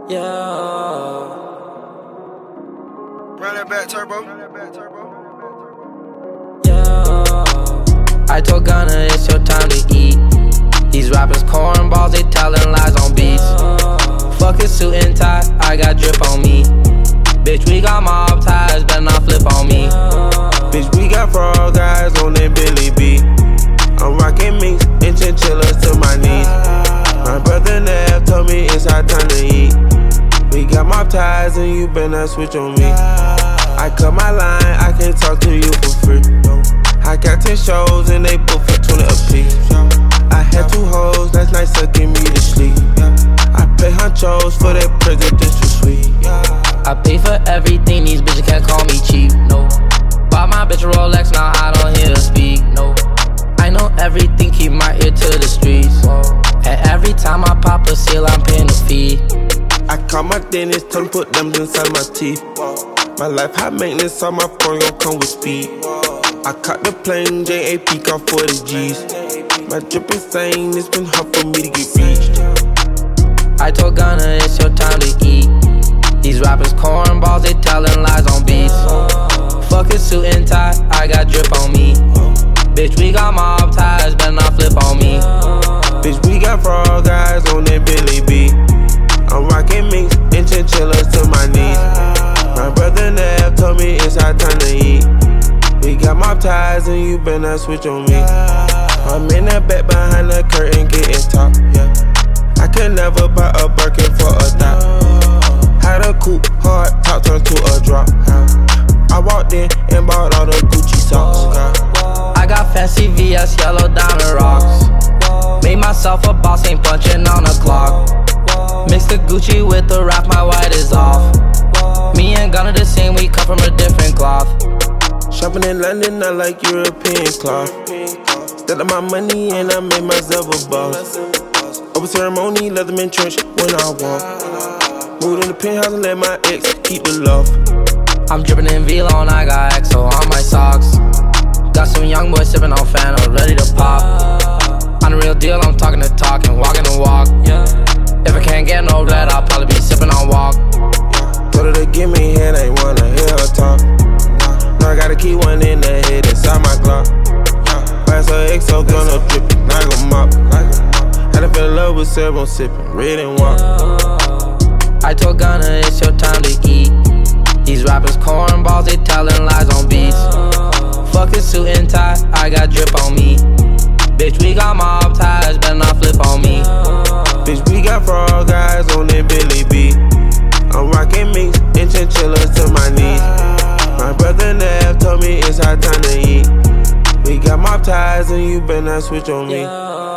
Yeah. Run that back, turbo. Yeah. I told Gunna it's your time to eat. These rappers cornballs, they telling lies on beats. Fuck his suit and tie, I got drip on me. Bitch, we got mob ties, better not flip on me. Bitch, we got frog guys on that Billy B. I'm rocking minks and chinchillas to my knees. My brother Nav told me it's our time to eat. We got mob ties and you better not switch on me. I cut my line, I can't talk to you for free. I got 10 shows and they book for 20 apiece. I had 2 hoes last night sucking me to sleep. I pay honchos for that presidential suite. I pay for everything, these bitches can't call me cheap, no. Bought my bitch a Rolex, now I don't hear her speak, no. I know everything, keep my ear to the streets. And every time I pop a seal, I'm paying a fee. I call my dentist, tell him put them inside my teeth. My life high maintenance, all my phone gon' come with speed. I caught the plane, JAP got 40 G's. My drip insane, it's been hard for me to get reached. I told Gunna it's your time to eat. These rappers cornballs, they telling lies on beats. Fuck his suit and tie, I got drip on me. Bitch, we got mob ties, better not flip on me. Bitch, we got frog guys on that Billy B. I'm rocking minks and chinchillas to my knees. My brother Nav told me it's our time to eat. We got mob ties and you better not switch on me. I'm in that back behind the curtain getting top, yeah. I could never buy a Birkin for a dot. Had a coupe, hard top turned to a drop. I walked in and bought all the Gucci socks. I got fancy VS, yellow diamond rocks. Made myself a boss, ain't punching on the clock. Mix the Gucci with the rap, my white is off. Me and Gunna the same, we come from a different cloth. Shopping in London, I like European cloth. Stealing my money and I made myself a boss. Over ceremony, Leatherman trench when I walk. Moved in the penthouse and let my ex keep the love. I'm dripping in V-Lone, I got EXO on my socks. Got some young boys sipping on Fanta, ready to pop. On the real deal, I'm talking the talk and walking the walk. If I can't get no red, I'll probably be sipping on walk. Told her to give me head, ain't wanna hear her talk. Now I gotta keep one in the head inside my Glock. Pass her EXO, gonna drip it, now I gon' mop. Had to fell in love with Sarah, I'm sipping, red and walk. I told Gunna it's your time to eat. These rappers cornballs, they telling lies on beats. Fuck his suit and tie, I got drip on me. Bitch, we got mob ties, better not flip on me. Bitch, we got frog guys on that Billy B. I'm rocking minks and chinchillas to my knees. My brother Nav told me it's our time to eat. We got mob ties and you better not switch on me.